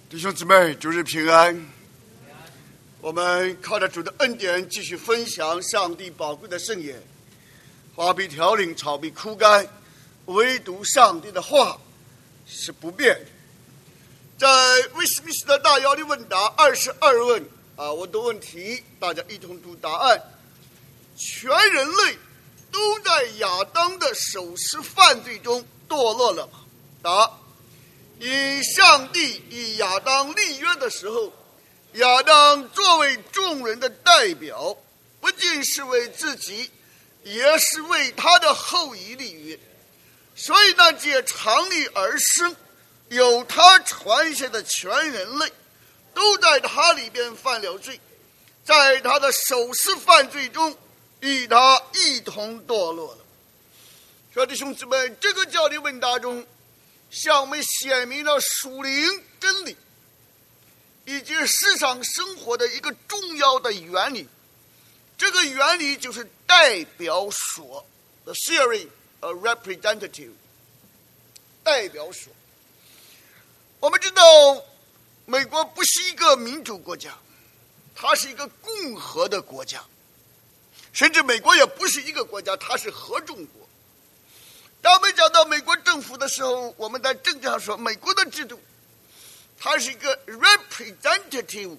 弟兄姊妹，主日平安。我们靠着主的恩典，继续分享上帝宝贵的圣言。花必凋零，草必枯干，唯独上帝的话是不变的。在威斯敏斯特大要理问答22问我的问题，大家一同读答案。全人类都在亚当的手持犯罪中堕落了吗？答：因上帝与亚当立约的时候，亚当作为众人的代表，不仅是为自己，也是为他的后裔立约。所以那借常理而生，有他传下的全人类，都在他里边犯了罪，在他的手持犯罪中与他一同堕落了。说弟兄姊妹，这个教理问答中向我们显明了属灵真理以及世上生活的一个重要的原理。这个原理就是代表所 The theory of representative， 代表所。我们知道美国不是一个民主国家，它是一个共和的国家，甚至美国也不是一个国家，它是合众国。当我们讲到美国政府的时候，我们在政治上说美国的制度它是一个 representative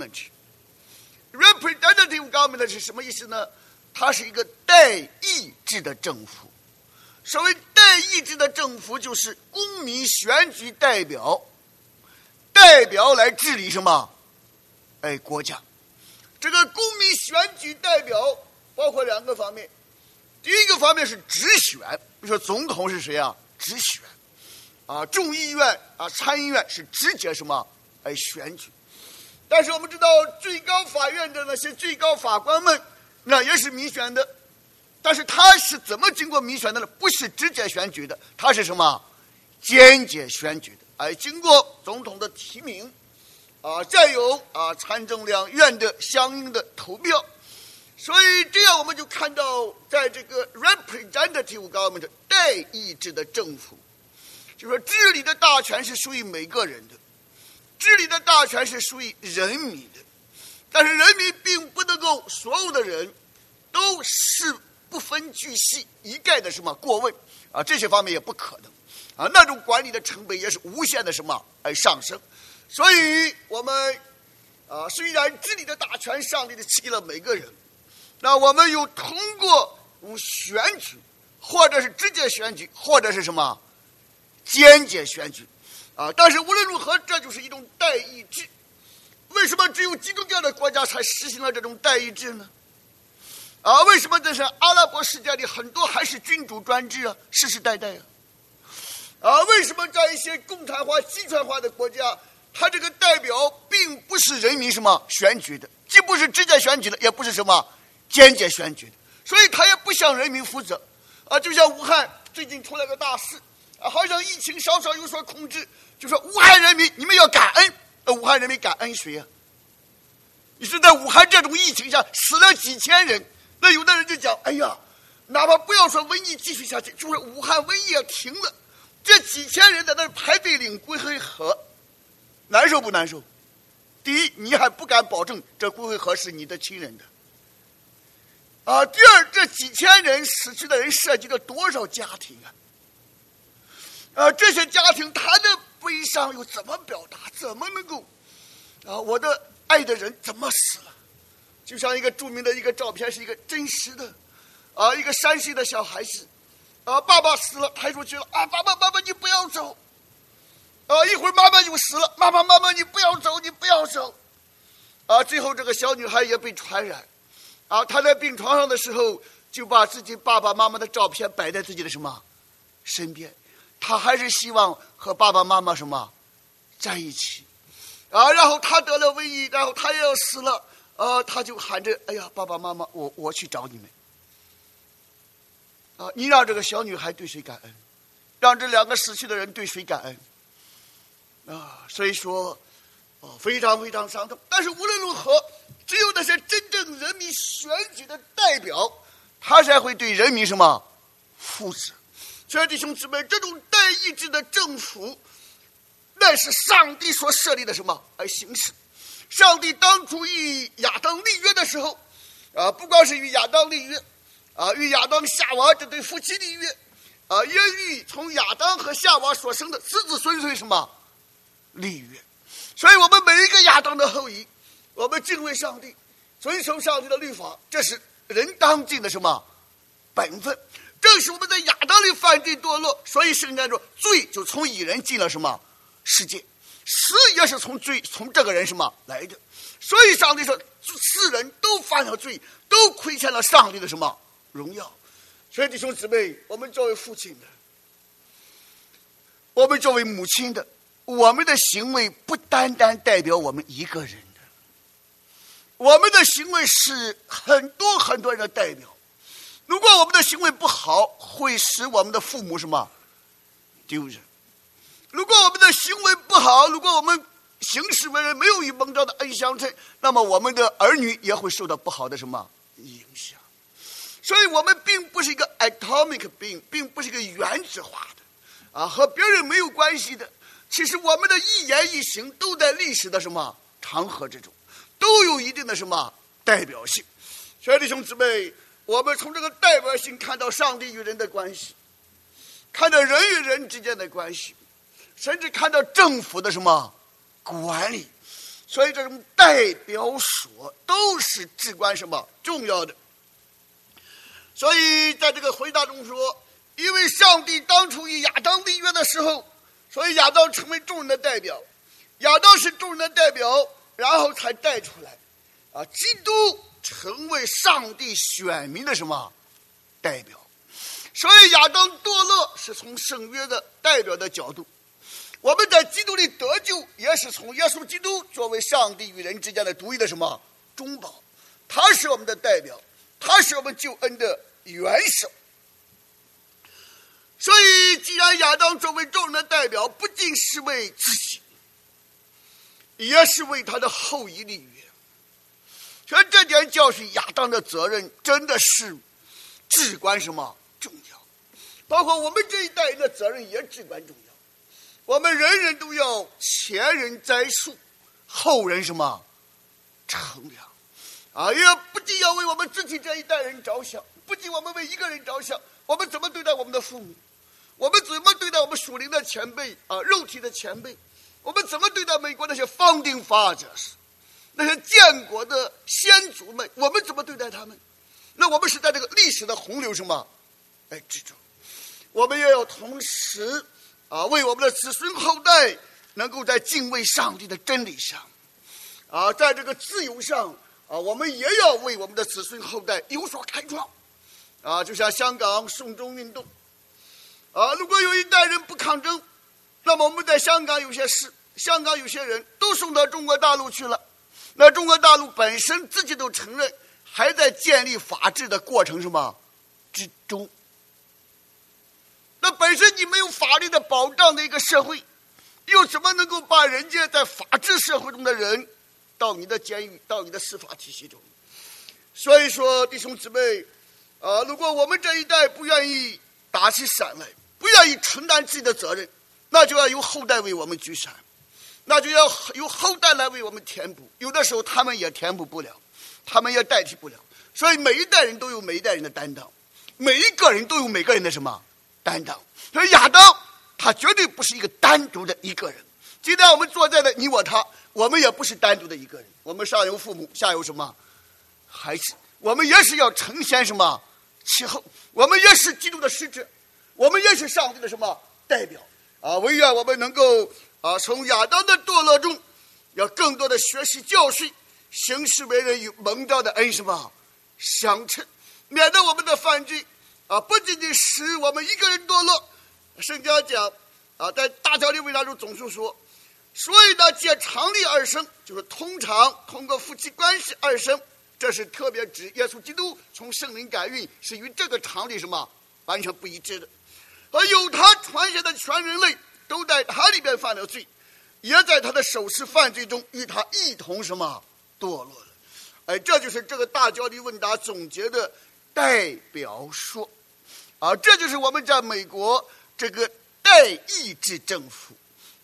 government。representative government 是什么意思呢？它是一个代议制的政府。所谓代议制的政府，就是公民选举代表来治理什么？国家。这个公民选举代表包括两个方面。第一个方面是直选，比如说总统是谁啊？直选。众议院参议院是直接什么？选举。但是我们知道最高法院的那些最高法官们，那也是民选的。但是他是怎么经过民选的呢？不是直接选举的，他是什么？间接选举的。经过总统的提名，再有参众两院的相应的投票。所以这样我们就看到，在这个 representative government 代议制的政府，就是说治理的大权是属于每个人的，治理的大权是属于人民的。但是人民并不能够所有的人都是不分巨细一概的什么过问这些方面也不可能那种管理的成本也是无限的什么上升。所以我们虽然治理的大权上帝的赐给了每个人，那我们又通过选举，或者是直接选举，或者是什么间接选举但是无论如何，这就是一种代议制。为什么只有基督教的国家才实行了这种代议制呢？为什么这是阿拉伯世界里很多还是君主专制世世代代为什么在一些共产化集权化的国家，他这个代表并不是人民什么选举的，既不是直接选举的，也不是什么间接选举的，所以他也不向人民负责就像武汉最近出了个大事好像疫情稍稍有所控制，就说武汉人民你们要感恩武汉人民感恩谁你是在武汉这种疫情下死了几千人，那有的人就讲哎呀，哪怕不要说瘟疫继续下去，就是武汉瘟疫要停了，这几千人在那排队领骨灰盒，难受不难受？第一，你还不敢保证这骨灰盒是你的亲人的第二，这几千人死去的人涉及了多少家庭这些家庭他的悲伤又怎么表达？怎么能够我的爱的人怎么死了？就像一个著名的一个照片，是一个真实的一个3岁的小孩子爸爸死了，抬出去了爸爸你不要走一会儿妈妈又死了，妈妈你不要走你不要走最后这个小女孩也被传染她在病床上的时候就把自己爸爸妈妈的照片摆在自己的什么身边，她还是希望和爸爸妈妈什么在一起然后她得了瘟疫，然后她也要死了她就喊着哎呀爸爸妈妈我去找你们你让这个小女孩对谁感恩？让这2个死去的人对谁感恩所以说非常非常伤痛。但是无论如何，只有那些真正人民选举的代表，他才会对人民什么负责。所以弟兄姊妹，这种代议制的政府那是上帝所设立的什么而行事。上帝当初与亚当立约的时候，不光是与亚当立约，与亚当夏娃这对夫妻立约，也与从亚当和夏娃所生的子子孙孙什么立约。所以我们每一个亚当的后裔，我们敬畏上帝，遵守上帝的律法，这是人当尽的什么本分。正是我们在亚当里犯罪堕落，所以圣经说罪就从一人进了什么世界，死也是从这个人什么来的。所以上帝说世人都犯了罪，都亏欠了上帝的什么荣耀。所以弟兄姊妹，我们作为父亲的，我们作为母亲的，我们的行为不单单代表我们一个人的，我们的行为是很多很多人的代表。如果我们的行为不好，会使我们的父母什么丢人；如果我们的行为不好，如果我们行事为人没有与蒙召的恩相称，那么我们的儿女也会受到不好的什么影响。所以我们并不是一个 atomic being， 并不是一个原子化的和别人没有关系的。其实我们的一言一行都在历史的什么长河之中，都有一定的什么代表性。所以弟兄姊妹，我们从这个代表性看到上帝与人的关系，看到人与人之间的关系，甚至看到政府的什么管理。所以这种代表所都是至关什么重要的。所以在这个回答中说，因为上帝当初与亚当立约的时候，所以亚当成为众人的代表，亚当是众人的代表，然后才带出来基督成为上帝选民的什么代表。所以亚当堕落是从圣约的代表的角度，我们在基督里得救也是从耶稣基督作为上帝与人之间的独一的什么中保，他是我们的代表，他是我们救恩的元首。所以既然亚当作为众人的代表，不仅是为自己，也是为他的后裔立约。所以这点教训亚当的责任真的是至关什么重要，包括我们这一代人的责任也至关重要。我们人人都要前人栽树，后人什么乘凉也不仅要为我们自己这一代人着想，不仅我们为一个人着想，我们怎么对待我们的父母，我们怎么对待我们属灵的前辈肉体的前辈，我们怎么对待美国那些 founding fathers， 那些建国的先祖们，我们怎么对待他们？那我们是在这个历史的洪流什么之中，我们也要同时为我们的子孙后代能够在敬畏上帝的真理上在这个自由上我们也要为我们的子孙后代有所开创就像香港送中运动如果有一代人不抗争，那么我们在香港有些事，香港有些人都送到中国大陆去了，那中国大陆本身自己都承认还在建立法治的过程什么之中，那本身你没有法律的保障的一个社会，又怎么能够把人家在法治社会中的人到你的监狱，到你的司法体系中？所以说弟兄姊妹如果我们这一代不愿意打起伞来，不愿意承担自己的责任，那就要由后代为我们举伞，那就要由后代来为我们填补。有的时候他们也填补不了，他们也代替不了。所以每一代人都有每一代人的担当，每一个人都有每个人的什么担当。所以亚当他绝对不是一个单独的一个人。今天我们坐在的你我他，我们也不是单独的一个人，我们上有父母，下有什么孩子，我们也是要承先什么其后，我们也是基督的使者，我们也是上帝的什么代表唯愿我们能够从亚当的堕落中要更多的学习教训，行事为人与蒙召的恩什么相称，免得我们的犯罪不仅仅使我们一个人堕落。圣经讲在大教理问答中总是说，所以呢借常理而生，就是通常通过夫妻关系而生，这是特别指耶稣基督从圣灵感孕，是与这个常理什么完全不一致的。而由他传下的全人类都在他里边犯了罪，也在他的首次犯罪中与他一同什么堕落了。这就是这个大教理问答总结的代表说这就是我们在美国这个代议制政府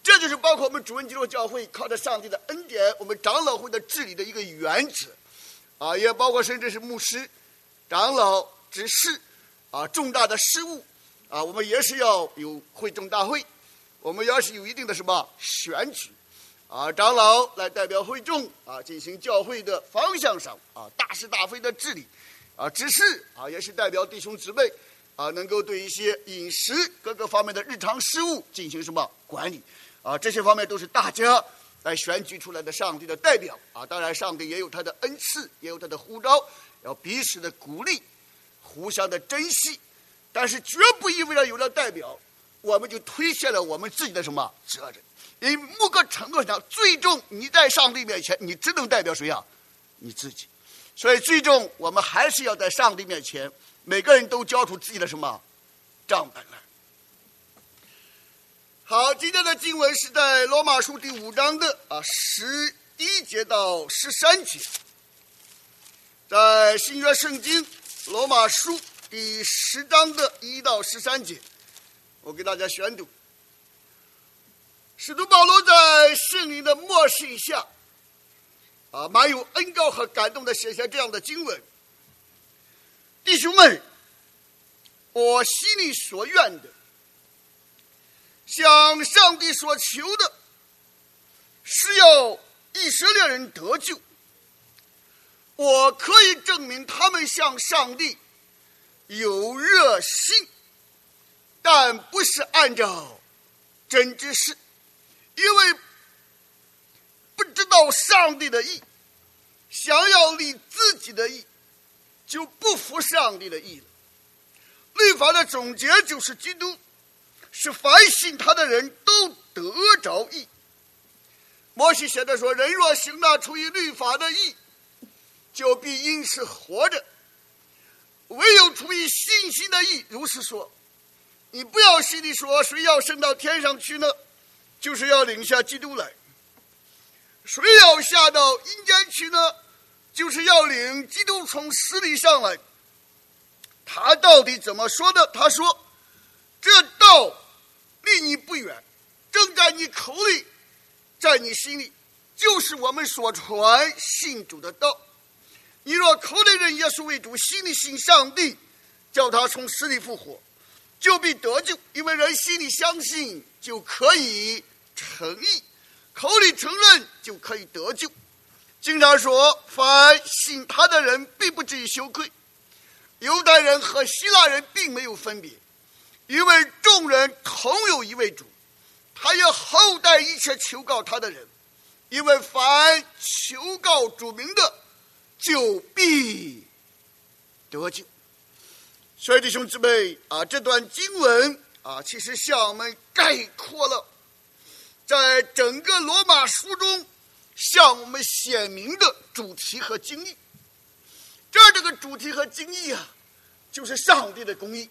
这就是包括我们主恩基督教会靠着上帝的恩典，我们长老会的治理的一个原则也包括甚至是牧师、长老、执事重大的事务我们也是要有会众大会，我们要是有一定的什么选举长老来代表会众进行教会的方向上大是大非的治理执事也是代表弟兄姊妹能够对一些饮食各个方面的日常事务进行什么管理这些方面都是大家来选举出来的上帝的代表当然上帝也有他的恩赐，也有他的呼召，要彼此的鼓励，互相的珍惜，但是绝不意味着有了代表我们就推卸了我们自己的什么责任。因为某个程度上，最终你在上帝面前你只能代表谁你自己。所以最终我们还是要在上帝面前每个人都交出自己的什么账本来。好，今天的经文是在罗马书第5章的11节到13节，在新约圣经罗马书第10章的1到13节，我给大家宣读。使徒保罗在圣灵的默示下蛮有恩膏和感动的写下这样的经文：弟兄们，我心里所愿的，向上帝所求的，是要以色列人得救。我可以证明他们向上帝有热心，但不是按照真知识，因为不知道上帝的意，想要立自己的意，就不服上帝的意了。律法的总结就是基督，是凡信他的人都得着义。摩西写的说：人若行那出于律法的义，就必因此活着；唯有出于信心的义，如是说。你不要心里说，谁要升到天上去呢？就是要领下基督来。谁要下到阴间去呢？就是要领基督从死里上来。他到底怎么说的？他说：这道离你不远，正在你口里，在你心里，就是我们所传信主的道。你若口里认耶稣为主，心里信上帝叫他从死里复活，就必得救。因为人心里相信就可以称义，口里承认就可以得救。经常说，凡信他的人必不至于羞愧。犹太人和希腊人并没有分别，因为众人同有一位主，他也厚待一切求告他的人。因为凡求告主名的，就必得救。所以弟兄姊妹这段经文其实向我们概括了在整个罗马书中向我们显明的主题和经义。这个主题和经义就是上帝的公义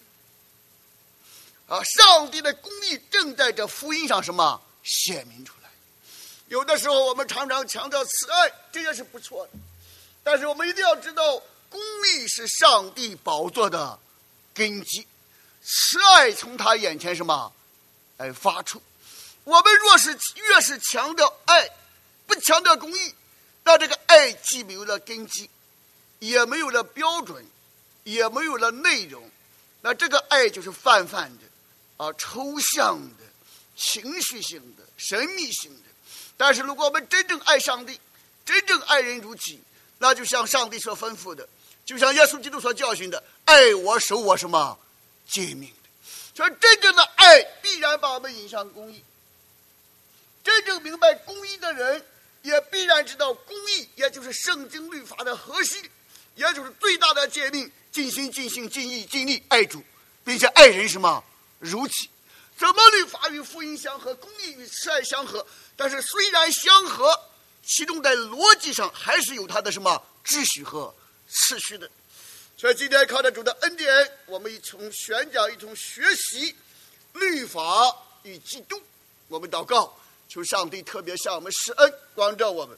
上帝的公义正在这福音上什么显明出来。有的时候我们常常强调慈爱，这也是不错的，但是我们一定要知道，公义是上帝宝座的根基，慈爱从他眼前什么发出。我们若是越是强调爱，不强调公义，那这个爱既没有了根基，也没有了标准，也没有了内容，那这个爱就是泛泛的抽象的、情绪性的、神秘性的。但是如果我们真正爱上帝，真正爱人如己，那就像上帝所吩咐的，就像耶稣基督所教训的，爱我守我什么诫命的。所以真正的爱必然把我们引向公义。真正明白公义的人，也必然知道公义也就是圣经律法的核心，也就是最大的诫命：尽心、尽性、尽意、尽力爱主，并且爱人什么如己。怎么律法与福音相合，公义与慈爱相合？但是虽然相合，其中在逻辑上还是有它的什么秩序和次序的。所以今天靠着主的恩典，我们一同宣讲，一同学习律法与基督。我们祷告，求上帝特别向我们施恩，光照我们。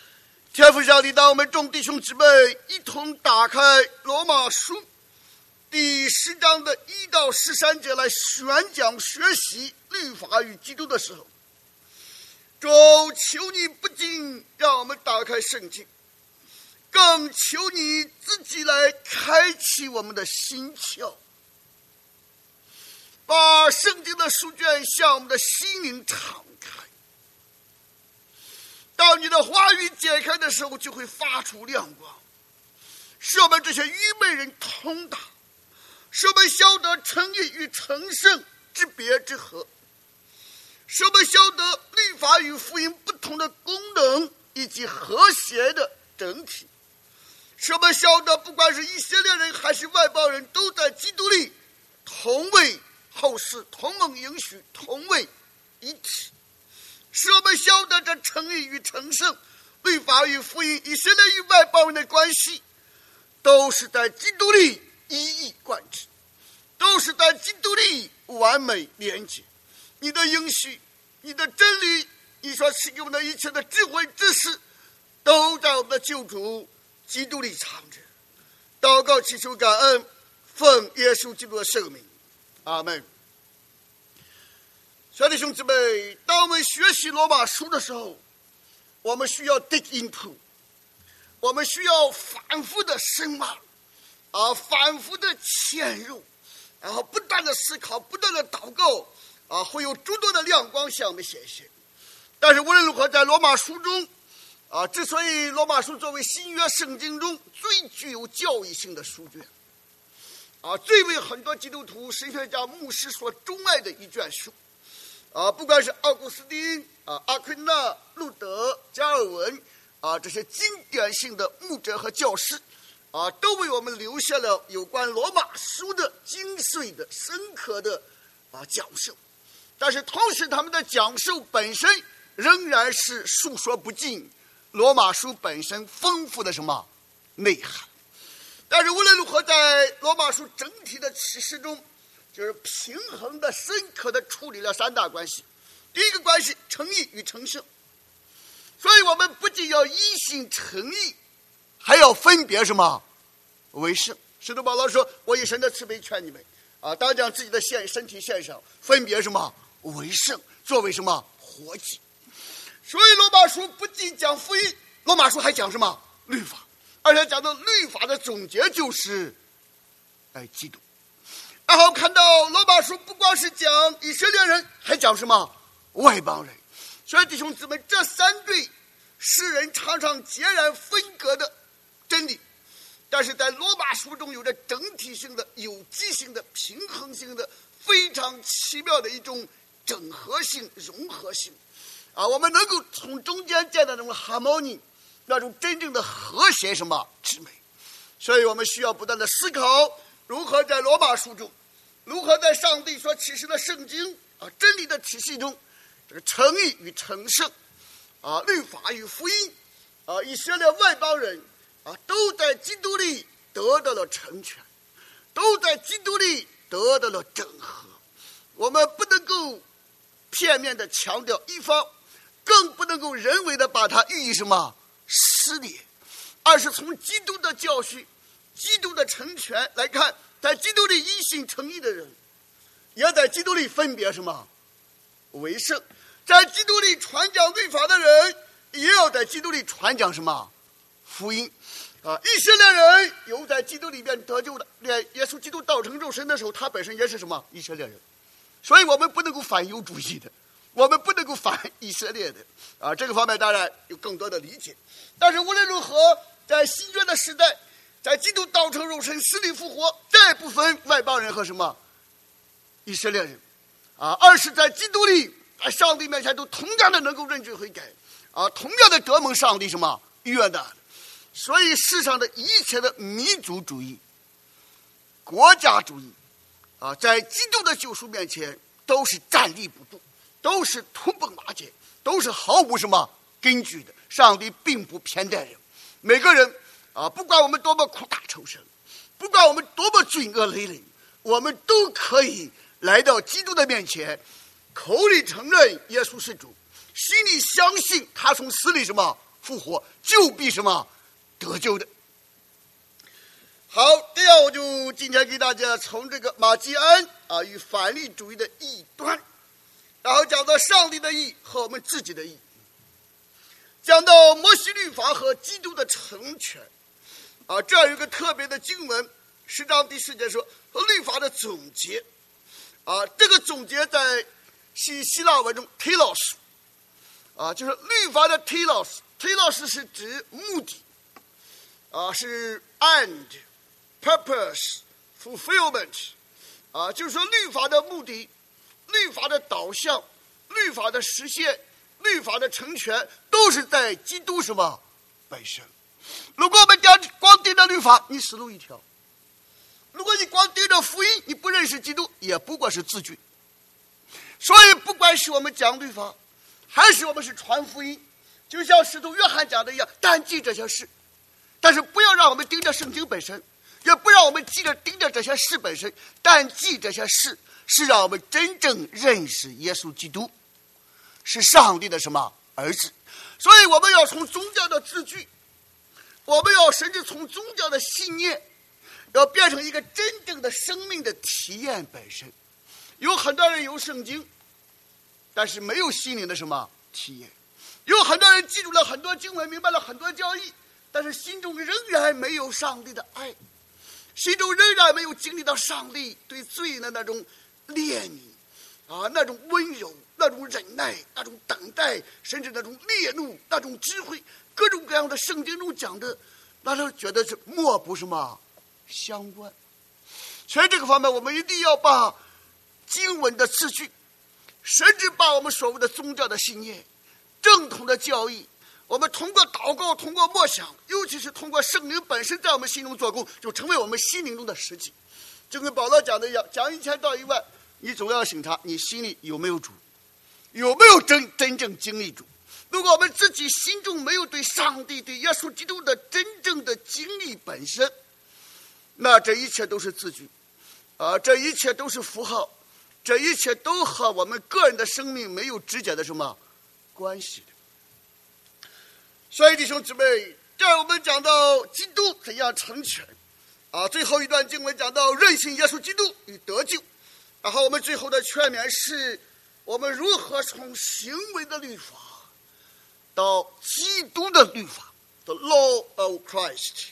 天父上帝，当我们众弟兄姊妹一同打开罗马书， 第10章的1到13节来宣讲学习律法与基督的时候，主，求你不仅让我们打开圣经，更求你自己来开启我们的心窍，把圣经的书卷向我们的心灵敞开。当你的话语解开的时候，就会发出亮光，使我们这些愚昧人通达，使我们晓得诚意与成圣之别之合，使我们晓得律法与福音不同的功能以及和谐的整体，使我们晓得不管是以色列人还是外邦人，都在基督里同为后世，同蒙应许，同为一体，使我们晓得这诚意与成圣，律法与福音，以色列与外邦人的关系，都是在基督里一以贯之，都是在基督里完美连结。你的应许，你的真理，你所赐给我们的一切的智慧知识，都在我们的救主基督里藏着。祷告祈求感恩，奉耶稣基督的圣名，阿门。兄弟兄姊妹，当我们学习罗马书的时候，我们需要 dig into， 我们需要反复的深挖，反复的潜入，然后不断的思考，不断的祷告，会有诸多的亮光向我们显现。但是无论如何，在罗马书中，之所以罗马书作为新约圣经中最具有教义性的书卷，最为很多基督徒、神学家、牧师所钟爱的一卷书，不管是奥古斯丁、阿奎那、路德、加尔文，这些经典性的牧者和教师，都为我们留下了有关罗马书的精髓的、深刻的讲授。但是同时，他们的讲授本身仍然是述说不尽罗马书本身丰富的什么内涵。但是无论如何，在罗马书整体的启示中，就是平衡的、深刻的处理了3大关系。第一个关系，诚意与成圣。所以我们不仅要一心诚意，还要分别什么为圣。使徒保罗说：“我以神的慈悲劝你们，当将自己的身体献上，分别什么为圣，作为什么活祭。”所以罗马书不仅讲福音，罗马书还讲什么律法，而且讲到律法的总结就是基督。然后看到罗马书不光是讲以色列人，还讲什么外邦人。所以弟兄姊妹，这3对诗人常常截然分隔的真理，但是在罗马书中有着整体性的、有机性的、平衡性的、非常奇妙的一种整合性、融合性。我们能够从中间见到那种 harmony， 那种真正的和谐什么之美。所以我们需要不断的思考，如何在罗马书中，如何在上帝所启示的圣经真理的体系中，这个诚意与成圣，律法与福音，以色列外邦人都在基督里得到了成全，都在基督里得到了整合。我们不能够片面的强调一方，更不能够人为的把它予以什么撕裂，而是从基督的教训、基督的成全来看，在基督里一心诚意的人，也在基督里分别什么为圣；在基督里传讲律法的人，也要在基督里传讲什么福音。以色列人有在基督里面得救的，连耶稣基督道成肉身的时候，他本身也是什么以色列人。所以我们不能够反犹主义的，我们不能够反以色列的这个方面当然有更多的理解。但是无论如何，在新约的时代，在基督道成肉身、死里复活，再不分外邦人和什么以色列人而是在基督里，在上帝面前都同样的能够认罪悔改同样的得蒙上帝什么悦纳。所以世上的一切的民族主义、国家主义在基督的救赎面前都是站立不住，都是土崩瓦解，都是毫无什么根据的。上帝并不偏待人，每个人不管我们多么苦大仇深，不管我们多么罪恶累累，我们都可以来到基督的面前，口里承认耶稣是主，心里相信他从死里什么复活，就必什么得救的。 好，这样我就今天给大家从这个马基安与反例主义的异端，然后讲到上帝的义和我们自己的义，讲到摩西律法和基督的成全这样有一个特别的经文，10章第4节说律法的总结这个总结在希腊文中 telos 就是律法的 telos 是指目的是 end purpose fulfillment 就是说律法的目的、律法的导向、律法的实现、律法的成全都是在基督什么本身。如果我们光盯着律法，你死路一条；如果你光盯着福音，你不认识基督，也不过是自居。所以不管是我们讲律法，还是我们是传福音，就像使徒约翰讲的一样，但记这些事，但是不要让我们盯着圣经本身，也不让我们盯着这些事本身，但记这些事是让我们真正认识耶稣基督是上帝的什么儿子。所以我们要从宗教的字句，我们要甚至从宗教的信念，要变成一个真正的生命的体验本身。有很多人有圣经，但是没有心灵的什么体验；有很多人记住了很多经文，明白了很多教义，但是心中仍然没有上帝的爱，心中仍然没有经历到上帝对罪人的那种怜悯那种温柔、那种忍耐、那种等待，甚至那种烈怒、那种智慧，各种各样的圣经中讲的，那都觉得是莫不什么相关。所以这个方面我们一定要把经文的字句，甚至把我们所谓的宗教的信念、正统的教义，我们通过祷告、通过默想，尤其是通过圣灵本身在我们心中做工，就成为我们心灵中的实际。就跟保罗讲的一样，讲1000道1万，你总要审查你心里有没有主，有没有真正经历主。如果我们自己心中没有对上帝、对耶稣基督的真正的经历本身，那这一切都是字句这一切都是符号，这一切都和我们个人的生命没有直接的什么关系的。所以弟兄姊妹，这儿我们讲到基督怎样成全最后一段经文讲到认信耶稣基督与得救，然后我们最后的劝勉是我们如何从行为的律法到基督的律法 The Law of Christ。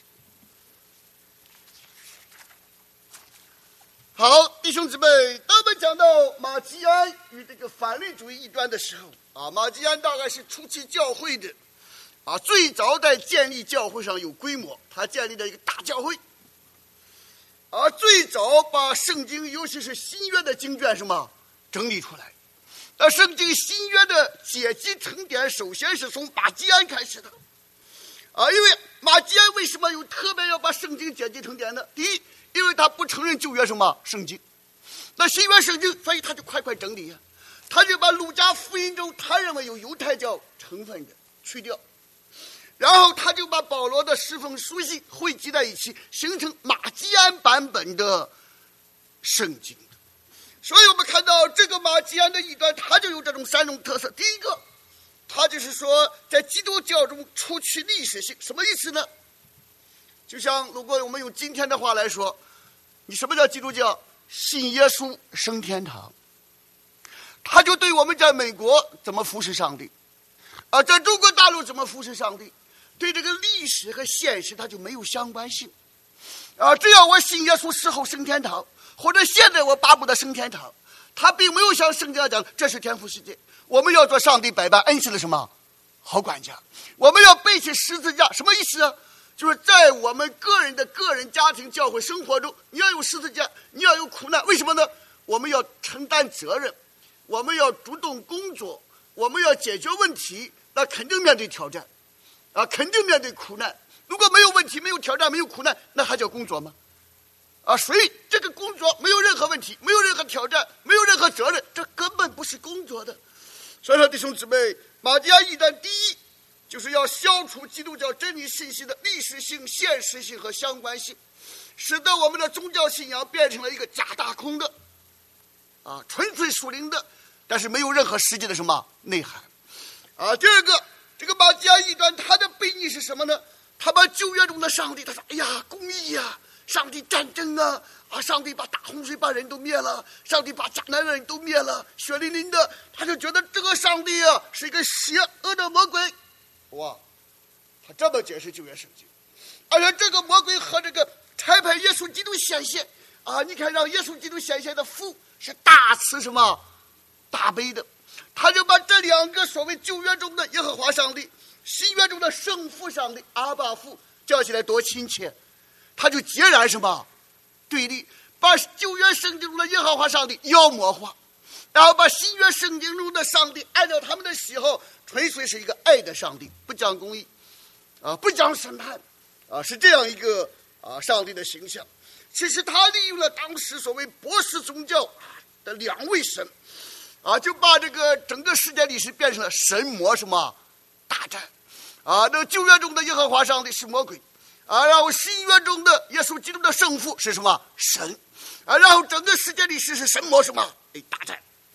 好，弟兄姊妹，当我们讲到马基安与这个反律主义异端的时候马基安大概是初期教会的最早在建立教会上有规模，他建立了一个大教会最早把圣经尤其是新约的经卷什么整理出来。圣经新约的解集成典首先是从马基安开始的因为马基安为什么有特别要把圣经解集成典呢？第一，因为他不承认旧约什么圣经，那新约圣经，所以他就快整理他就把路加福音中他认为有犹太教成分的去掉，然后他就把保罗的10封书信汇集在一起，形成马基安版本的圣经。所以我们看到这个马基安的异端，他就有这种3种特色。第一个，他就是说在基督教中除去历史性。什么意思呢？就像如果我们用今天的话来说，你什么叫基督教？信耶稣升天堂。他就对我们在美国怎么服侍上帝在中国大陆怎么服侍上帝，对这个历史和现实它就没有相关性只要我信耶稣死后升天堂，或者现在我巴不得升天堂，他并没有像圣经上讲这是天父世界，我们要做上帝百般恩赐的什么好管家，我们要背起十字架。什么意思就是在我们个人家庭教会生活中，你要有十字架，你要有苦难。为什么呢？我们要承担责任，我们要主动工作，我们要解决问题，那肯定面对挑战肯定面对苦难。如果没有问题、没有挑战、没有苦难，那还叫工作吗？所以这个工作没有任何问题，没有任何挑战，没有任何责任，这根本不是工作的。所以说弟兄姊妹，马基安异端第一就是要消除基督教真理信息的历史性、现实性和相关性，使得我们的宗教信仰变成了一个假大空的纯粹属灵的，但是没有任何实际的什么内涵第二个，这个马基安异端它的背逆是什么呢？他把旧约中的上帝，他说哎呀公义上帝战争上帝把大洪水把人都灭了，上帝把迦南人都灭了，血淋淋的，他就觉得这个上帝是一个邪恶的魔鬼。哇，他这么解释旧约圣经。而且这个魔鬼和这个差派耶稣基督显现你看让耶稣基督显现的父是大慈什么大悲的，他就把这两个所谓旧约中的耶和华上帝，新约中的圣父上帝阿爸父叫起来多亲切，他就截然什么对立，把旧约圣经中的耶和华上帝妖魔化，然后把新约圣经中的上帝按照他们的喜好，纯粹是一个爱的上帝，不讲公义不讲审判是这样一个上帝的形象。其实他利用了当时所谓波斯宗教的两位神就把这个整个世界历史变成了神魔什么大战那个旧约中的耶和华上帝是魔鬼然后新约中的耶稣基督的圣父是什么神然后整个世界历史是神魔什么大战。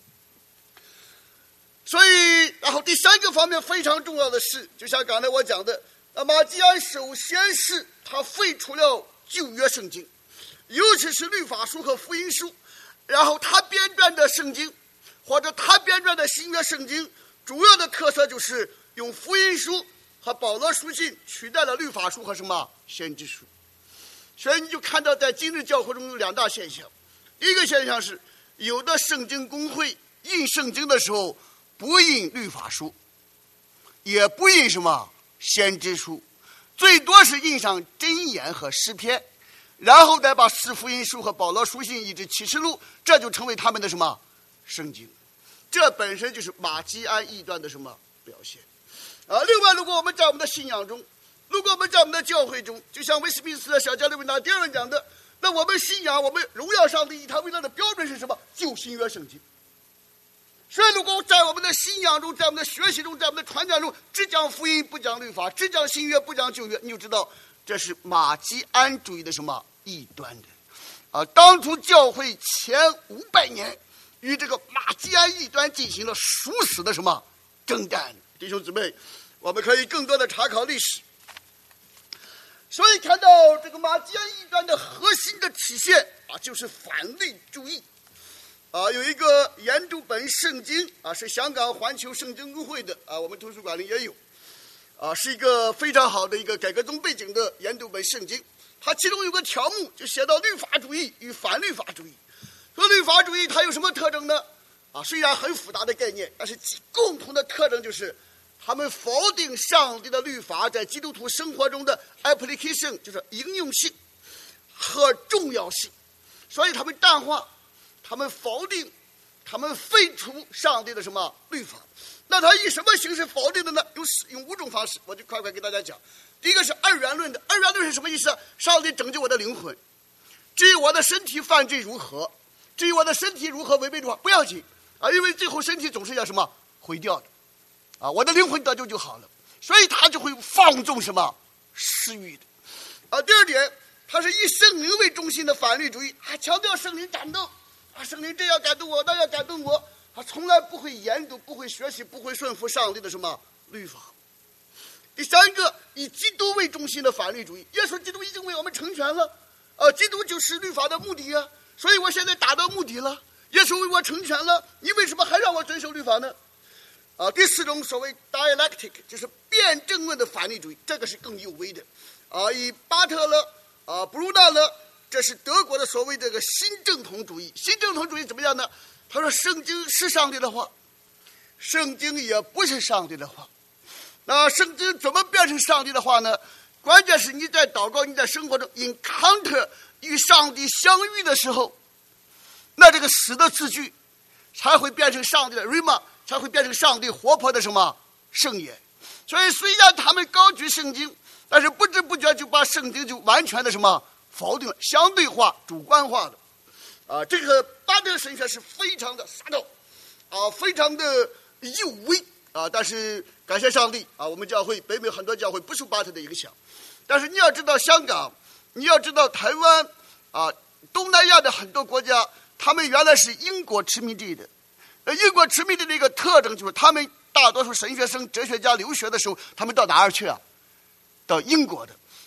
所以然后第三个方面非常重要的是，就像刚才我讲的，马基安首先是他废除了旧约圣经，尤其是律法书和福音书，然后他编撰的圣经或者他编撰的新约圣经主要的特色就是用福音书和保罗书信取代了律法书和什么先知书。所以你就看到在今日教会中有两大现象。第一个现象是有的圣经公会印圣经的时候不印律法书，也不印什么先知书，最多是印上箴言和诗篇，然后再把四福音书和保罗书信以及启示录，这就成为他们的什么圣经。这本身就是马基安异端的什么表现另外如果我们在我们的信仰中，如果我们在我们的教会中，就像威斯敏斯特小教理问答第二问讲的，那我们信仰我们荣耀上帝以他为乐的标准是什么？旧新约圣经。所以如果在我们的信仰中，在我们的学习中，在我们的传讲中只讲福音不讲律法，只讲新约不讲旧约，你就知道这是马基安主义的什么异端的当初教会前500年与这个马基安异端进行了殊死的什么征战。弟兄姊妹，我们可以更多的查考历史。所以看到这个马基安异端的核心的体现就是反律主义有一个研读本圣经是香港环球圣经公会的我们图书馆里也有是一个非常好的一个改革中背景的研读本圣经。它其中有个条目就写到律法主义与反律法主义。说律法主义它有什么特征呢虽然很复杂的概念，但是共同的特征就是他们否定上帝的律法在基督徒生活中的 application， 就是应用性和重要性。所以他们淡化，他们否定，他们废除上帝的什么律法。那他以什么形式否定的呢？用5种方式，我就快快给大家讲。第一个是二元论的。二元论是什么意思？上帝拯救我的灵魂，至于我的身体犯罪如何，至于我的身体如何违背律法不要紧因为最后身体总是要什么毁掉的我的灵魂得救就好了。所以他就会放纵什么私欲的第二点，他是以圣灵为中心的反律主义强调圣灵感动圣灵这样感动我，那样感动我从来不会研读，不会学习，不会顺服上帝的什么律法。第三个，以基督为中心的反律主义。耶稣基督已经为我们成全了基督就是律法的目的所以我现在达到目的了，耶稣为我成全了，你为什么还让我遵守律法呢第四种所谓 dialectic 就是辩证论的反律主义，这个是更有为的以巴特勒布鲁纳勒，这是德国的所谓这个新正统主义。新正统主义怎么样呢？他说圣经是上帝的话，圣经也不是上帝的话。那圣经怎么变成上帝的话呢？关键是你在祷告，你在生活中 encounter 与上帝相遇的时候，那这个死的字句才会变成上帝的 rhema， 才会变成上帝活泼的什么圣言。所以虽然他们高举圣经，但是不知不觉就把圣经就完全的什么否定了，相对化、主观化的这个巴特神学是非常的撒豆非常的有为但是感谢上帝我们教会北美很多教会不受巴特的影响。但是你要知道香港，你要知道台湾东南亚的很多国家，他们原来是英国殖民地的英国殖民地的一个特征就是他们大多数神学生哲学家留学的时候，他们到哪儿去到英国的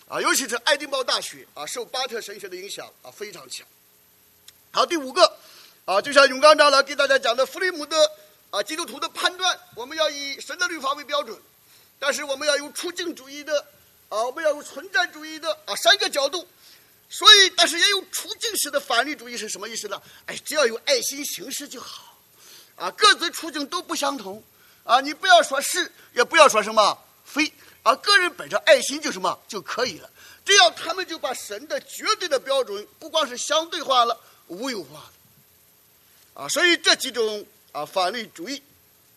尤其是爱丁堡大学受巴特神学的影响非常强。好，第5个就像永刚长老给大家讲的，弗里姆的基督徒的判断，我们要以神的律法为标准，但是我们要有处境主义的我们要有存在主义的3个角度。所以但是也有处境式的反律主义是什么意思呢？只要有爱心行事就好各自处境都不相同你不要说是，也不要说什么非个人本着爱心就什么就可以了。这样他们就把神的绝对的标准不光是相对化了，无有化了所以这几种反律主义。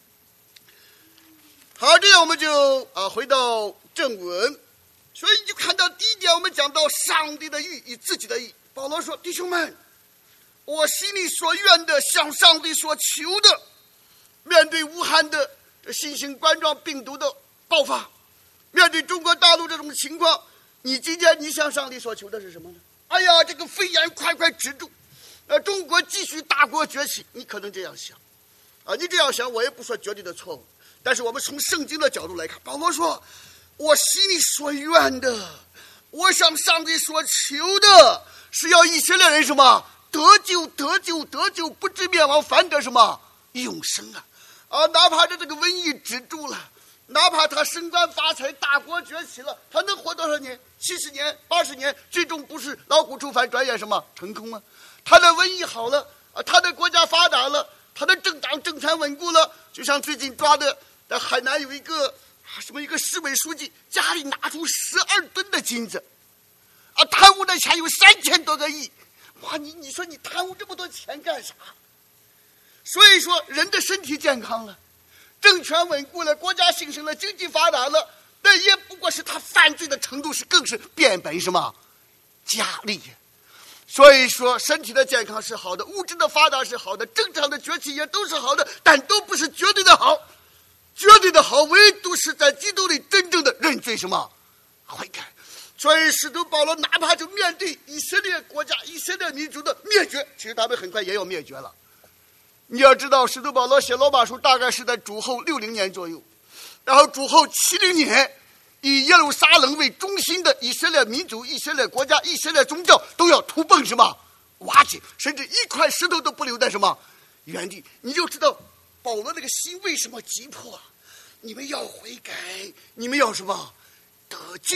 好，这样我们就回到正文。所以你就看到第一点，我们讲到上帝的义与自己的义。保罗说：弟兄们，我心里所愿的，向上帝所求的，面对武汉的新型冠状病毒的爆发，面对中国大陆这种情况，你今天你向上帝所求的是什么呢？这个肺炎快止住，中国继续大国崛起。你可能这样想你这样想我也不说绝对的错误，但是我们从圣经的角度来看，保罗说我心里所愿的，我向上帝所求的，是要以色列人什么得救，不至灭亡，反得什么永生哪怕这个瘟疫止住了，哪怕他升官发财，大国崛起了，他能活多少年？70年、80年，最终不是劳苦愁烦，转眼什么成空吗？他的瘟疫好了他的国家发达了，他的政党政权稳固了。就像最近抓的海南有一个市委书记，家里拿出12吨的金子贪污的钱有3000多个亿。哇，你说你贪污这么多钱干啥？所以说人的身体健康了，政权稳固了，国家兴盛了，经济发达了，那也不过是他犯罪的程度更是变本什么加厉。所以说身体的健康是好的，物质的发达是好的，正常的崛起也都是好的，但都不是绝对的好。绝对的好唯独是在基督里真正的认罪什么悔改。所以使徒保罗哪怕就面对以色列国家、以色列民族的灭绝，其实他们很快也要灭绝了。你要知道，使徒保罗写罗马书大概是在主后60年左右，然后主后70年，以耶路撒冷为中心的以色列民族、以色列国家、以色列宗教都要土崩什么瓦解，甚至一块石头都不留在什么原地。你就知道保罗那个心为什么急迫你们要悔改，你们要什么得救。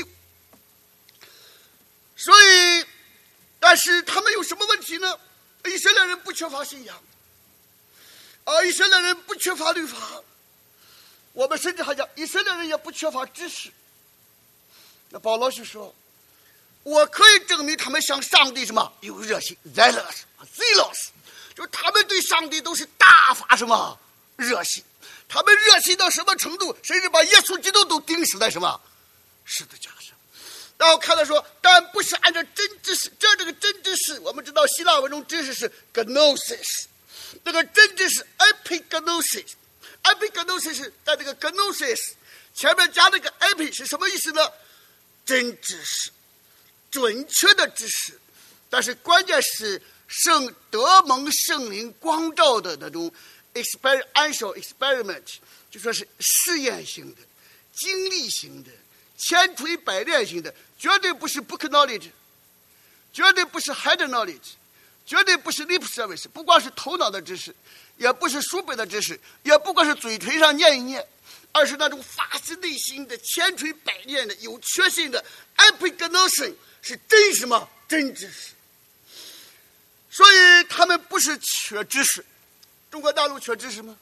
所以但是他们有什么问题呢？以色列人不缺乏信仰以色列人不缺乏律法，我们甚至还讲以色列人也不缺乏知识。那保罗就说我可以证明他们向上帝什么有热心 zealous， 就是他们对上帝都是大发什么热心，他们热心到什么程度，甚至把耶稣基督都钉死在什么十字架上。然后看到说，但不是按照真知识，这个真知识我们知道希腊文中知识是 gnosis， 那个真知识 epignosis， epignosis 在这个 gnosis 前面加那个 epi 是什么意思呢？真知识，准确的知识。但是关键是德蒙圣灵光照的那种experiential experiment， 就说是试验型的、经历型的、千锤百炼型的，绝对不是 book knowledge， 绝对不是 head knowledge， 绝对不是 lip service， 不光是头脑的知识，也不是书本的知识，也不光是嘴唇上念一念，而是那种发自内心的、千锤百炼的、有确信的 epignosis， 是真什么真知识。所以他们不是缺知识。中国大陆缺知识吗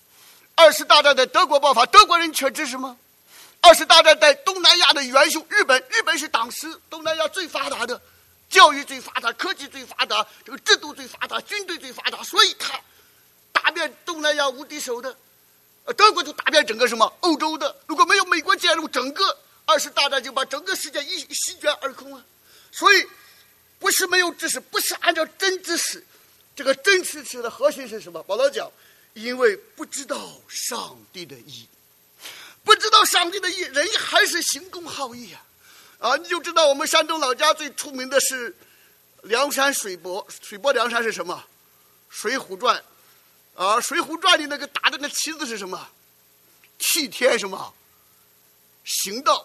？20大战在德国爆发，德国人缺知识吗？20大战在东南亚的元凶日本是当时东南亚最发达的，教育最发达，科技最发达，这个制度最发达，军队最发达，所以他打遍东南亚无敌手的。德国就打遍整个什么欧洲的，如果没有美国介入，整个20大战就把整个世界席卷而空啊。所以不是没有知识，不是按照真知识。这个真知识的核心是什么？保罗讲，因为不知道上帝的义，不知道上帝的义，人还是行公好义你就知道我们山东老家最出名的是梁山水泊梁山是什么？水浒传水浒传里那个打的那旗子是什么？替天什么行道。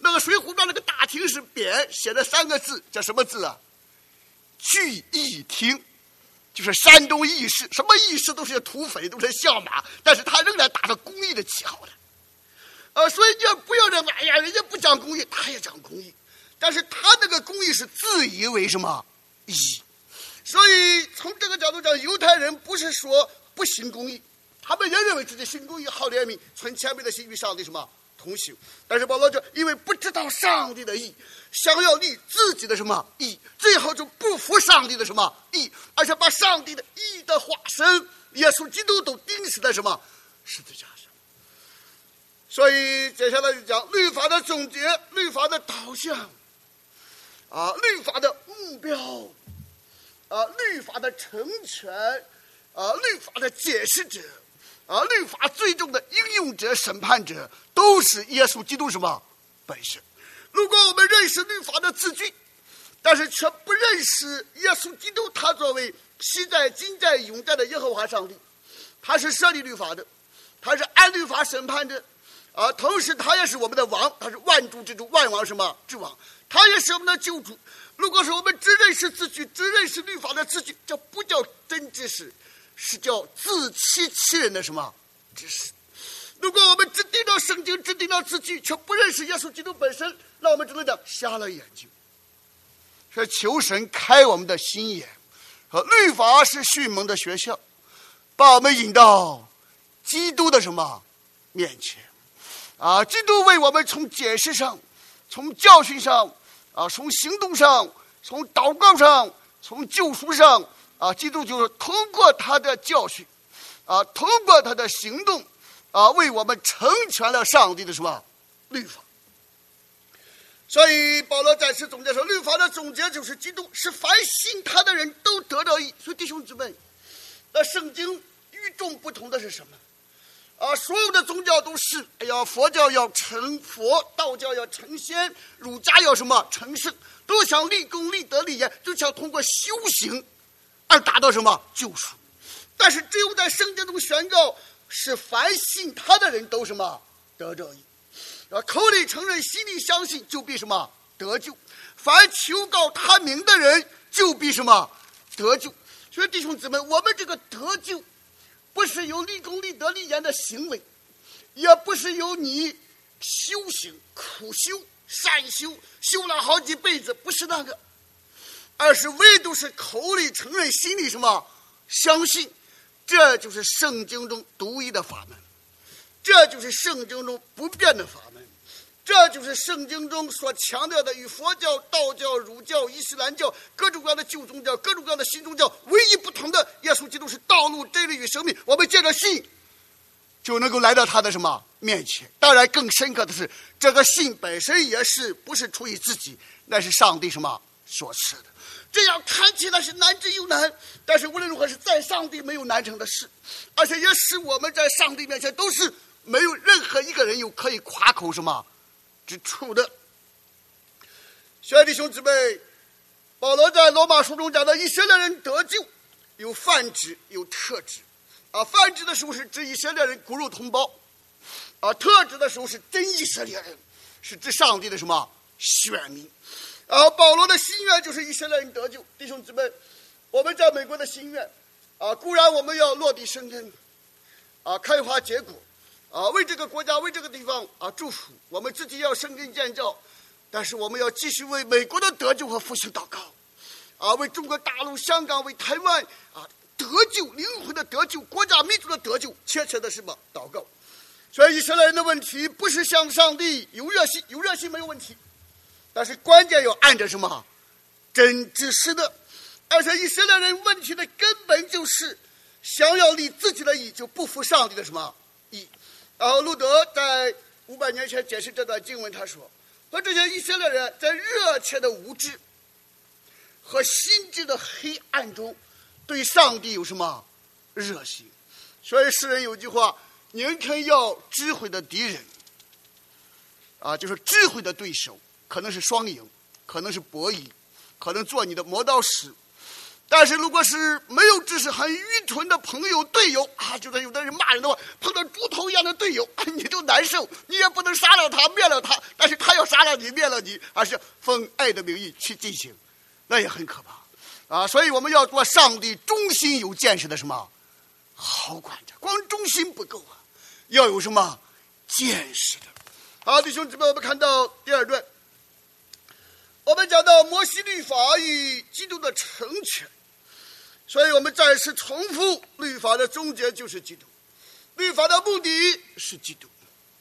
那个水浒传那个大厅是匾，写了3个字，叫什么字啊？聚义厅，就是山东义士，什么义士都是土匪，都是笑马，但是他仍然打着公益的旗号的。所以你不要认为，哎呀，人家不讲公益，他也讲公益，但是他那个公益是自以为什么义。所以从这个角度讲，犹太人不是说不行公义，他们也认为自己行公义、好怜悯、存谦卑的心与上帝什么同行。但是保罗就因为不知道上帝的义，想要立自己的什么义，最后就不服上帝的什么义，而且把上帝的义的化身耶稣基督都钉死在什么十字架上。所以接下来就讲律法的总结，律法的导向律法的目标律法的成全律法的解释者律法最终的应用者、审判者，都是耶稣基督什么本身。如果我们认识律法的字句，但是却不认识耶稣基督，他作为昔在、今在、永在的耶和华上帝，他是设立律法的，他是按律法审判的同时他也是我们的王，他是万主之主、万王什么之王，他也是我们的救主。如果是我们只认识字句，只认识律法的字句，这不叫真知识，是叫自欺欺人的什么知识。如果我们只盯到圣经，只盯到字句，却不认识耶稣基督本身，那我们只能讲瞎了眼睛。是求神开我们的心眼，和律法是训蒙的学校，把我们引到基督的什么面前基督为我们从解释上、从教训上从行动上、从祷告上、从救赎上基督就是通过他的教训通过他的行动为我们成全了上帝的什么律法。所以保罗在此总结说，律法的总结就是基督，是凡信他的人都得到义。所以弟兄姊妹，那圣经与众不同的是什么所有的宗教都是佛教要成佛，道教要成仙，儒家要什么成圣，都想立功、立德、立言，就想通过修行而达到什么救赎。但是只有在圣经中宣告，是凡信他的人都什么得着义口里承认，心里相信，就必什么得救。凡求告他名的人，就必什么得救。所以弟兄姊妹，我们这个得救不是由立功、立德、立言的行为，也不是由你修行、苦修、善修，修了好几辈子，不是那个，而是唯独是口里承认，心里什么相信。这就是圣经中独一的法门，这就是圣经中不变的法门，这就是圣经中所强调的与佛教、道教、儒教、伊斯兰教各种各样的旧宗教、各种各样的新宗教唯一不同的，耶稣基督是道路、真理与生命。我们借着信就能够来到他的什么面前。当然更深刻的是，这个信本身也是不是出于自己，那是上帝什么所赐的。这样看起来是难之又难，但是无论如何是在上帝没有难成的事，而且也使我们在上帝面前都是没有任何一个人有可以夸口什么之处的。所以弟兄姊妹，保罗在罗马书中讲的以色列人得救有泛指有特指泛指的时候是指以色列人骨肉同胞特指的时候是真以色列人，是指上帝的什么选民保罗的心愿就是以色列人得救。弟兄姊妹，我们在美国的心愿固然我们要落地生根开花结果为这个国家为这个地方祝福，我们自己要生根建造，但是我们要继续为美国的得救和复兴祷告为中国大陆、香港、为台湾得救，灵魂的得救，国家民族的得救，切切的什么祷告。所以以色列人的问题不是向上帝有热心，有热心没有问题，但是关键要按着什么真知识的。而且以色列人问题的根本就是想要立自己的义，就不服上帝的什么义路德在500年前解释这段经文，他说这些以色列人在热切的无知和心智的黑暗中对上帝有什么热心。所以诗人有句话，宁肯要智慧的敌人就是智慧的对手，可能是双赢，可能是博弈，可能做你的磨刀石但是如果是没有知识、很愚蠢的朋友、队友啊，就算有的人骂人的话，碰到猪头一样的队友，你就难受，你也不能杀了他、灭了他，但是他要杀了你、灭了你，而是奉爱的名义去进行，那也很可怕啊！所以我们要做上帝忠心有见识的什么好管家，光忠心不够啊，要有什么见识的。好，弟兄姊妹，我们看到第二段，我们讲到摩西律法与基督的成全。所以我们再次重复，律法的终结就是基督，律法的目的是基督，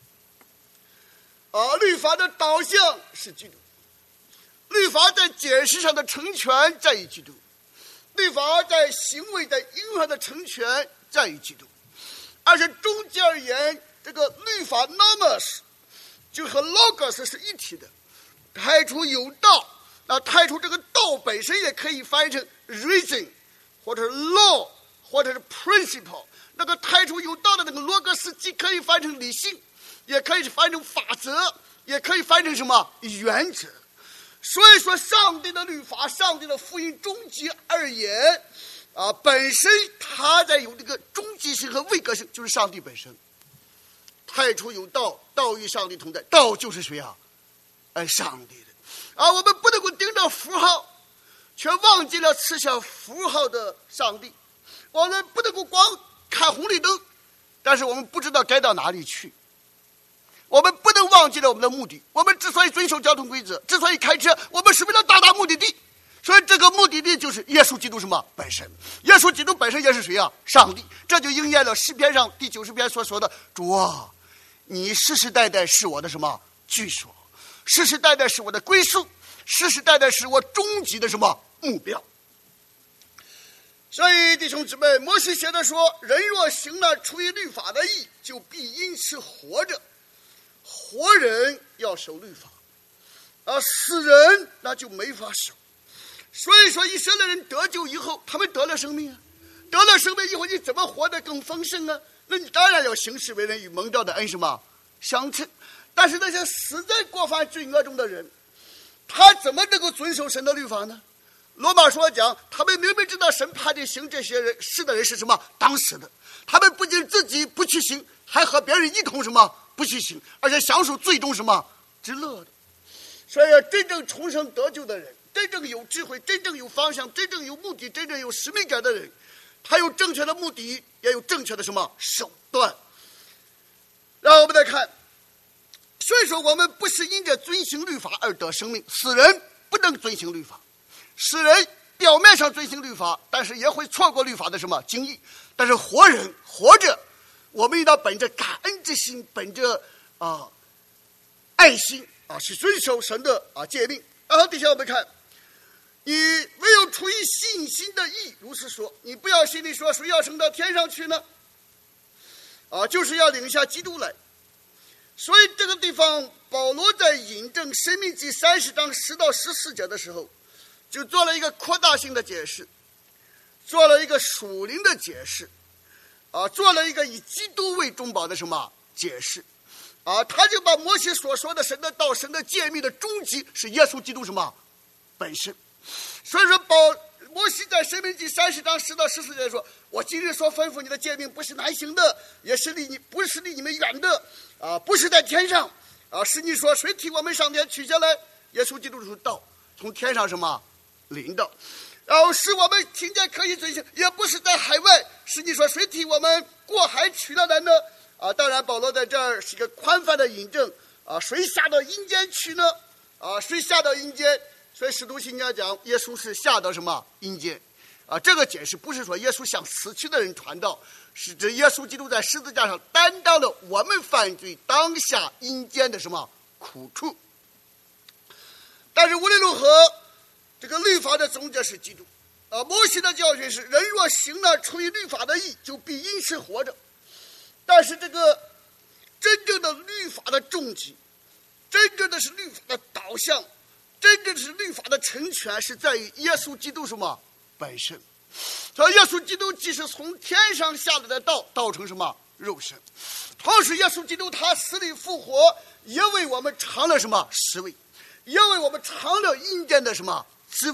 律法的导向是基督，律法在解释上的成全在于基督，律法在行为在应用上的成全在于基督。而且终极而言，这个律法 nomos 就和 logos 是一体的，太初有道，那太初这个道本身也可以翻译成 reason，或者是 law， 或者是 principle， 那个太初有道的那个罗格斯既可以翻成理性，也可以翻成法则，也可以翻成什么原则。所以说上帝的律法，上帝的福音终极而言本身它在有这个终极性和位格性，就是上帝本身。太初有道，道与上帝同在，道就是谁啊？上帝的我们不能够盯着符号，却忘记了赐下符号的上帝。我们不能够光看红绿灯，但是我们不知道该到哪里去。我们不能忘记了我们的目的，我们之所以遵守交通规则，之所以开车，我们是为了到达目的地。所以这个目的地就是耶稣基督什么本身，耶稣基督本身也是谁啊？上帝。这就应验了诗篇上第90篇所说的，主啊，你世世代代是我的什么居所，世世代代是我的归宿，世世代代是我终极的什么目标。所以弟兄姊妹，摩西写的说，人若行了出于律法的义，就必因此活着。活人要守律法，死人那就没法守。所以说以色列人得救以后，他们得了生命得了生命以后，你怎么活得更丰盛啊？那你当然要行事为人与蒙召的恩什么相称。但是那些死在过犯罪恶中的人，他怎么能够遵守神的律法呢？罗马书讲，他们明明知道神判定行这些人事的人是什么当死的，他们不仅自己不去行，还和别人一同什么不去行，而且享受最终什么之乐的。所以真正重生得救的人，真正有智慧，真正有方向，真正有目的，真正有使命感的人，他有正确的目的，也有正确的什么手段。然后我们再看，所以说我们不是因着遵行律法而得生命，死人不能遵行律法，死人表面上遵行律法，但是也会错过律法的什么经义。但是活人活着，我们应当本着感恩之心，本着爱心去遵守神的诫命。然后底下我们看，你唯有出于信心的义，如是说，你不要心里说谁要升到天上去呢？就是要领下基督来。所以这个地方保罗在引证申命记30章10到14节的时候，就做了一个扩大性的解释，做了一个属灵的解释，做了一个以基督为中保的什么解释，他就把摩西所说的神的道、神的诫命的终极是耶稣基督什么本身。所以说摩西在申命记30章10到14节说，我今日所吩咐你的诫命不是难行的，也是不是离你们远的，不是在天上，是你说谁替我们上天取下来？耶稣基督是道，从天上什么临到，然后使我们听见可以遵行，也不是在海外，是你说谁替我们过海取了来呢？当然保罗在这儿是一个宽泛的引证，谁下到阴间去呢？谁下到阴间？所以使徒行传讲耶稣是下到什么阴间，这个解释不是说耶稣向死去的人传道，是指耶稣基督在十字架上担当了我们犯罪当下阴间的什么苦处。但是无论如何，这个律法的终结是基督。摩西的教训是，人若行了出于律法的义，就必因此活着。但是这个真正的律法的终极，真正的是律法的导向，真正是律法的成全，是在于耶稣基督什么本身。所以耶稣基督既是从天上下来的道成什么肉身，同时耶稣基督他死里复活，也为我们尝了什么实味，也为我们尝了阴间的什么滋味。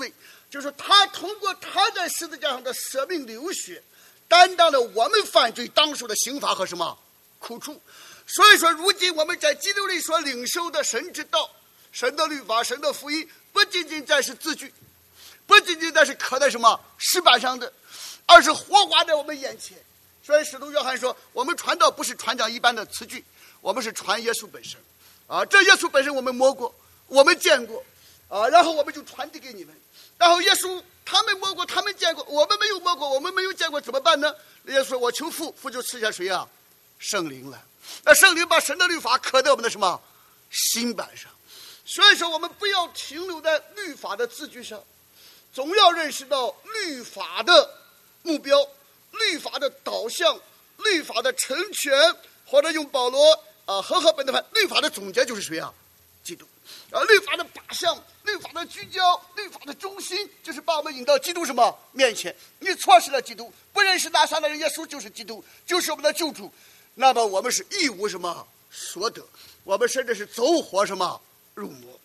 就是他通过他在十字架上的舍命流血，担当了我们犯罪当受的刑罚和什么苦处。所以说，如今我们在基督里所领受的神之道、神的律法、神的福音，不仅仅再是字句，不仅仅再是刻在什么石板上的，而是活化在我们眼前。所以使徒约翰说，我们传道不是传讲一般的词句，我们是传耶稣本身啊。这耶稣本身我们摸过，我们见过啊，然后我们就传递给你们。然后耶稣他们摸过，他们见过，我们没有摸过，我们没有见过，怎么办呢？耶稣说，我求父，父就赐下谁啊？圣灵了。那圣灵把神的律法刻在我们的什么心板上。所以说，我们不要停留在律法的字句上，总要认识到律法的目标、律法的导向、律法的成全，或者用保罗和本的话，律法的总结就是谁啊？基督。律法的靶向、律法的聚焦、律法的中心，就是把我们引到基督什么面前。你错失了基督，不认识拿撒勒人耶稣就是基督，就是我们的救主，那么我们是一无什么所得，我们甚至是走火什么入魔。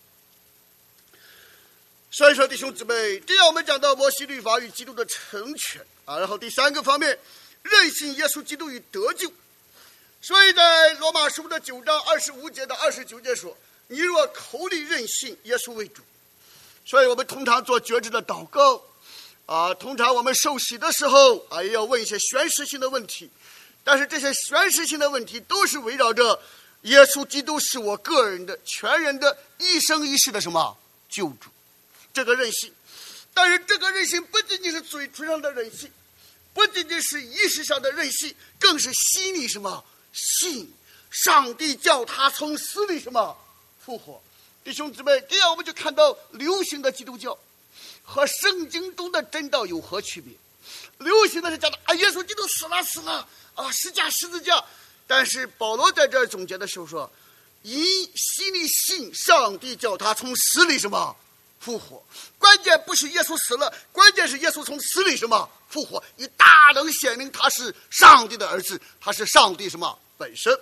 所以说，弟兄姊妹，这样我们讲到摩西律法与基督的成全然后第三个方面，认信耶稣基督与得救。所以在罗马书的9章25节到29节说，你若口里认信耶稣为主。所以我们通常做觉知的祷告通常我们受洗的时候也要问一些宣誓性的问题，但是这些宣誓性的问题都是围绕着耶稣基督是我个人的全人的一生一世的什么救主，这个认信。但是这个认信不仅仅是嘴唇上的认信，不仅仅是意识上的认信，更是心里什么信上帝叫他从死里什么复活。弟兄姊妹，这样我们就看到流行的基督教和圣经中的真道有何区别？流行的是讲的耶稣基督死了十字架。但是保罗在这儿总结的时候说，因心里信上帝叫他从死里什么复活。关键不是耶稣死了，关键是耶稣从死里什么复活，以大能显明他是上帝的儿子，他是上帝什么本身。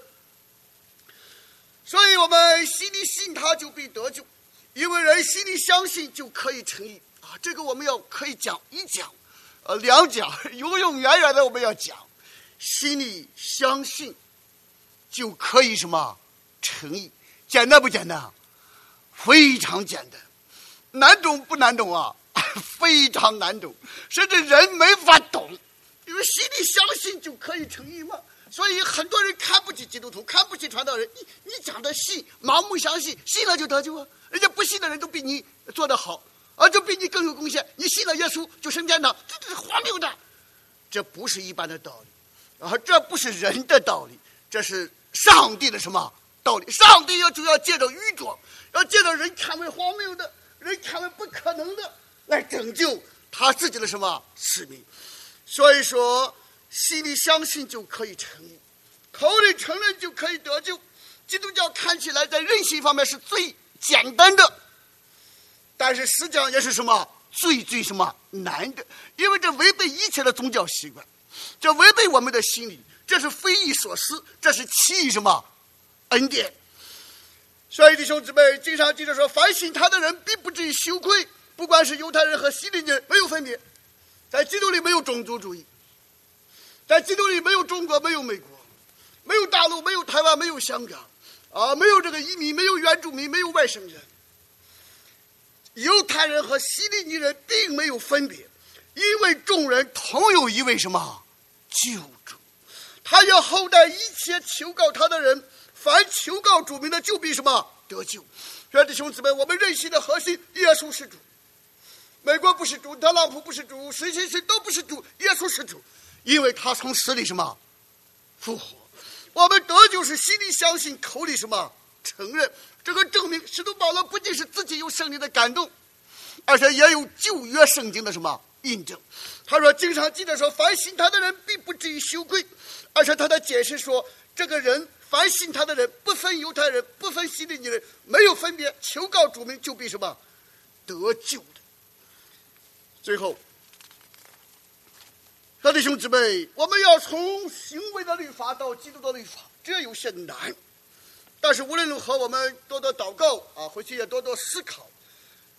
所以我们心里信他就必得救，因为人心里相信就可以成义这个我们可以讲一讲两讲，永永远远的我们要讲。心里相信就可以什么成义，简单不简单？非常简单。难懂不难懂非常难懂，甚至人没法懂。因为心里相信就可以成义嘛，所以很多人看不起基督徒，看不起传道人。你讲的信，盲目相信，信了就得救人家不信的人都比你做得好就比你更有贡献。你信了耶稣就升天堂，这是荒谬的。这不是一般的道理这不是人的道理，这是上帝的什么道理？上帝就要借着愚拙，要借着人看为荒谬的，人看为不可能的，来拯救他自己的什么使命。所以说，心里相信就可以成义，口里承认就可以得救。基督教看起来在人性方面是最简单的，但是实际上也是什么最什么难的，因为这违背一切的宗教习惯，这违背我们的心理，这是匪夷所思，这是奇异什么恩典。所以弟兄姊妹，经常记着说，凡信他的人必不至于羞愧，不管是犹太人和希利尼人没有分别。在基督里没有种族主义，在基督里没有中国，没有美国，没有大陆，没有台湾，没有香港没有这个移民，没有原住民，没有外省人。犹太人和希利尼人并没有分别，因为众人同有一位什么救主，他要厚待一切求告他的人，凡求告主名的就必什么得救。所以弟兄姊妹，我们认信的核心，耶稣是主。美国不是主，特朗普不是主，谁都不是主，耶稣是主，因为他从死里什么复活。我们得救是心里相信，口里什么承认。这个证明使徒保罗不仅是自己有圣灵的感动，而且也有旧约圣经的什么印证。他说，经常记着说，凡信他的人必不至于羞愧。而且他的解释说，这个人凡信他的人，不分犹太人，不分希利尼人，没有分别，求告主名就必什么得救的。最后，弟兄姊妹，我们要从行为的律法到基督的律法，这有些难。但是无论如何，我们多多祷告回去也多多思考，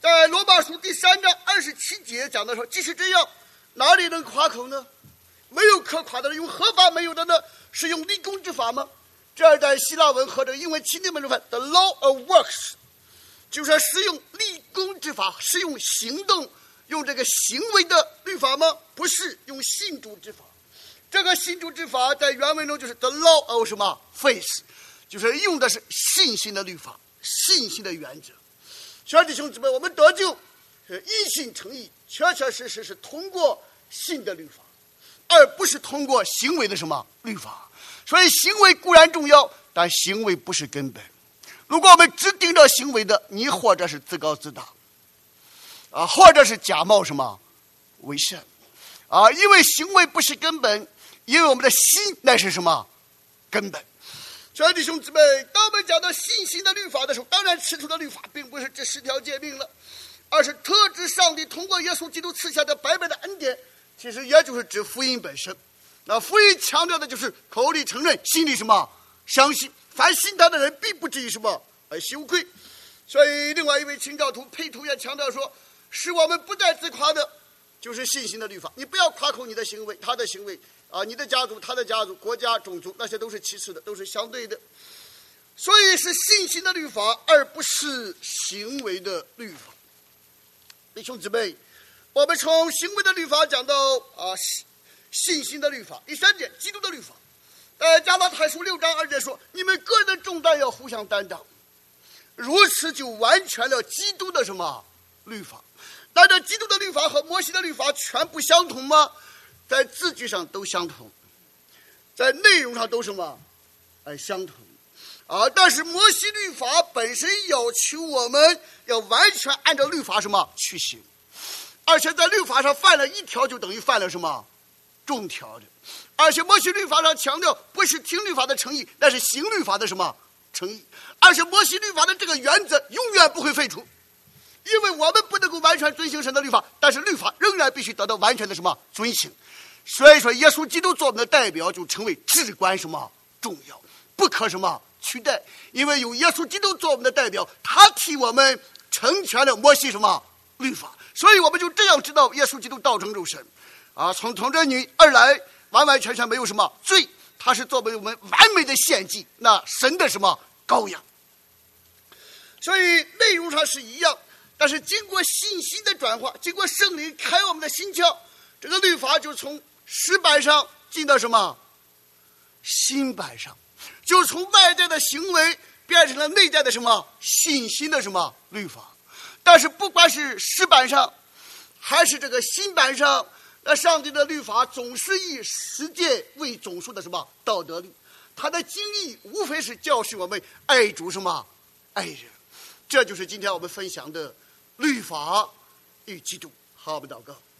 在罗马书第3章27节讲的说，即使这样，哪里能夸口呢？没有可夸的，用何法没有的呢？是用立功之法吗？这儿在希腊文和这个英文钦定本中翻 the law of works， 就是说是用立功之法，是用行动，用这个行为的律法吗？不是，用信主之法。这个信主之法在原文中就是 the law of 什么 faith， 就是用的是信心的律法，信心的原则。亲爱的弟兄姊妹，我们得救是因信称义，确确实实是通过信的律法，而不是通过行为的什么律法。所以行为固然重要，但行为不是根本。如果我们只盯着行为的，你或者是自高自大或者是假冒什么为善因为行为不是根本，因为我们的心乃是什么根本。亲爱的弟兄姊妹，当我们讲到信心的律法的时候，当然吃出的律法并不是这10条诫命了，而是特指上帝通过耶稣基督赐下的白白的恩典，其实也就是指福音本身。那福音强调的就是口里承认，心里什么相信，凡信他的人必不至于什么羞愧。所以另外一位清教徒佩图也强调说，使我们不再自夸的就是信心的律法。你不要夸口你的行为，他的行为你的家族，他的家族，国家，种族，那些都是其次的，都是相对的。所以是信心的律法，而不是行为的律法。弟兄姊妹，我们从行为的律法讲到信心的律法。第3点，基督的律法。加拉太书6章2节说，你们个人的重担要互相担当，如此就完全了基督的什么律法。那这基督的律法和摩西的律法全不相同吗？在字句上都相同，在内容上都什么相同但是摩西律法本身要求我们要完全按照律法什么去行，而且在律法上犯了1条就等于犯了什么众条的。而且摩西律法上强调不是听律法的诚意，但是行律法的什么诚意。而且摩西律法的这个原则永远不会废除，因为我们不能够完全遵行神的律法，但是律法仍然必须得到完全的什么遵行。所以说耶稣基督做我们的代表就成为至关什么重要，不可什么取代。因为有耶稣基督做我们的代表，他替我们成全了摩西什么律法，所以我们就这样知道耶稣基督道成肉身从这女而来，完完全全没有什么罪，他是作为我们完美的献祭，那神的什么羔羊。所以内容上是一样，但是经过信心的转化，经过圣灵开我们的心窍，这个律法就从石板上进到什么心板上，就从外在的行为变成了内在的什么信心的什么律法。但是不管是石板上还是这个心板上，那上帝的律法总是以实践为总数的什么道德律，他的经义无非是教训我们爱主什么爱人。这就是今天我们分享的律法与基督。好，我们祷告。